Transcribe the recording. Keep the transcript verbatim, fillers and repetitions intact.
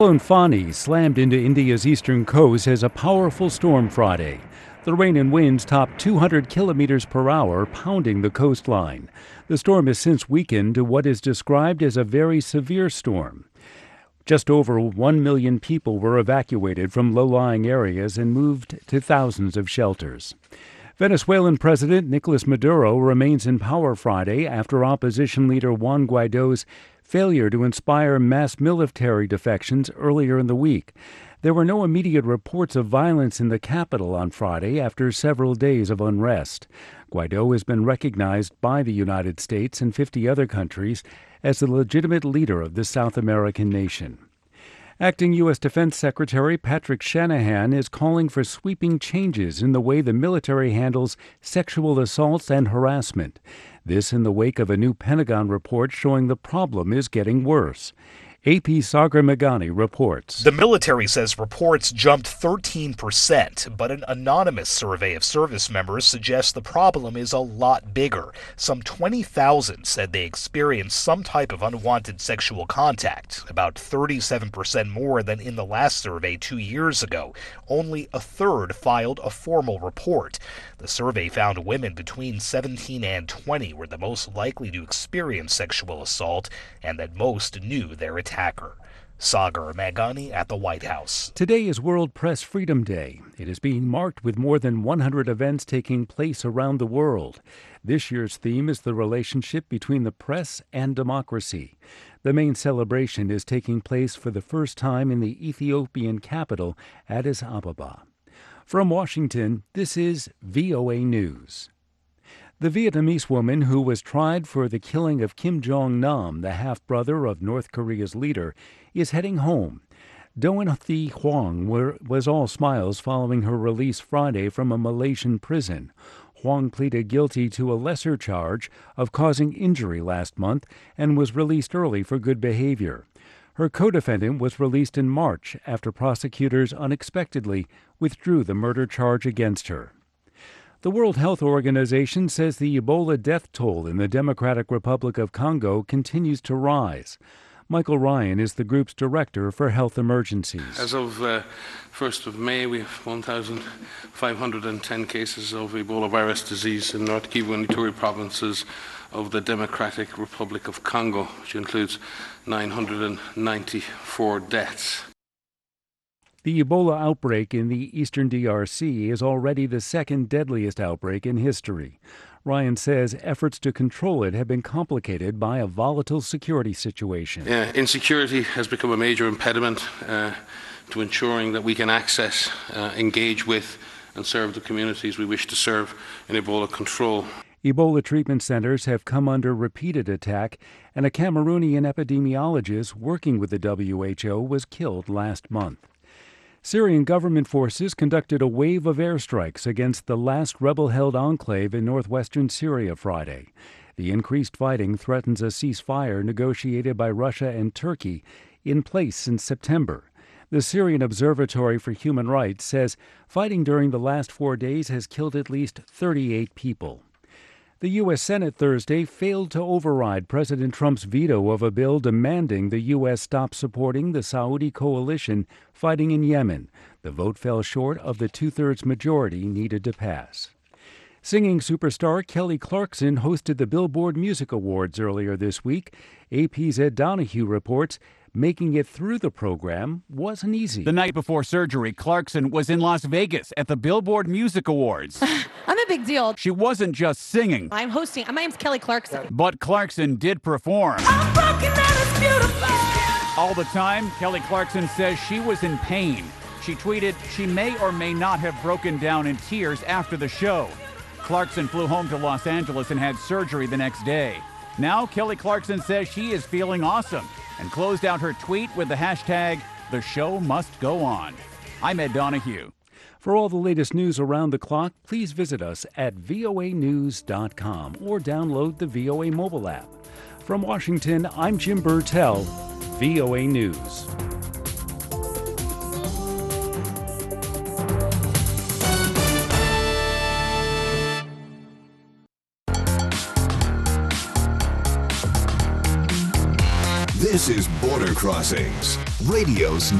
Cyclone Fani slammed into India's eastern coast as a powerful storm Friday. The rain and winds topped two hundred kilometers per hour, pounding the coastline. The storm has since weakened to what is described as a very severe storm. Just over one million people were evacuated from low-lying areas and moved to thousands of shelters. Venezuelan President Nicolas Maduro remains in power Friday after opposition leader Juan Guaido's failure to inspire mass military defections earlier in the week. There were no immediate reports of violence in the capital on Friday after several days of unrest. Guaido has been recognized by the United States and fifty other countries as the legitimate leader of the South American nation. Acting U S Defense Secretary Patrick Shanahan is calling for sweeping changes in the way the military handles sexual assaults and harassment. This in the wake of a new Pentagon report showing the problem is getting worse. A P Sagar Meghani reports. The military says reports jumped thirteen percent, but an anonymous survey of service members suggests the problem is a lot bigger. Some twenty thousand said they experienced some type of unwanted sexual contact, about thirty-seven percent more than in the last survey two years ago. Only a third filed a formal report. The survey found women between seventeen and twenty were the most likely to experience sexual assault, and that most knew their attacker. Sagar Meghani at the White House. Today is World Press Freedom Day. It is being marked with more than one hundred events taking place around the world. This year's theme is the relationship between the press and democracy. The main celebration is taking place for the first time in the Ethiopian capital, Addis Ababa. From Washington, this is V O A News. The Vietnamese woman who was tried for the killing of Kim Jong-nam, the half-brother of North Korea's leader, is heading home. Doan Thi Huong were, was all smiles following her release Friday from a Malaysian prison. Huong pleaded guilty to a lesser charge of causing injury last month and was released early for good behavior. Her co-defendant was released in March after prosecutors unexpectedly withdrew the murder charge against her. The World Health Organization says the Ebola death toll in the Democratic Republic of Congo continues to rise. Michael Ryan is the group's director for health emergencies. As of uh, first of May, we have one thousand five hundred ten cases of Ebola virus disease in North Kivu and Ituri provinces of the Democratic Republic of Congo, which includes nine hundred ninety-four deaths. The Ebola outbreak in the eastern D R C is already the second deadliest outbreak in history. Ryan says efforts to control it have been complicated by a volatile security situation. Uh, insecurity has become a major impediment uh, to ensuring that we can access, uh, engage with, and serve the communities we wish to serve in Ebola control. Ebola treatment centers have come under repeated attack, and a Cameroonian epidemiologist working with the W H O was killed last month. Syrian government forces conducted a wave of airstrikes against the last rebel-held enclave in northwestern Syria Friday. The increased fighting threatens a ceasefire negotiated by Russia and Turkey in place since September. The Syrian Observatory for Human Rights says fighting during the last four days has killed at least thirty-eight people. The U S Senate Thursday failed to override President Trump's veto of a bill demanding the U S stop supporting the Saudi coalition fighting in Yemen. The vote fell short of the two-thirds majority needed to pass. Singing superstar Kelly Clarkson hosted the Billboard Music Awards earlier this week. A P's Ed Donahue reports making it through the program wasn't easy. The night before surgery, Clarkson was in Las Vegas at the Billboard Music Awards. I'm a big deal. She wasn't just singing. I'm hosting. My name's Kelly Clarkson. But Clarkson did perform. I'm broken and it's beautiful. All the time, Kelly Clarkson says she was in pain. She tweeted she may or may not have broken down in tears after the show. Clarkson flew home to Los Angeles and had surgery the next day. Now, Kelly Clarkson says she is feeling awesome and closed out her tweet with the hashtag, "The show must go on." I'm Ed Donahue. For all the latest news around the clock, please visit us at V O A news dot com or download the V O A mobile app. From Washington, I'm Jim Burtell, V O A News. This This is Border Crossings, radio's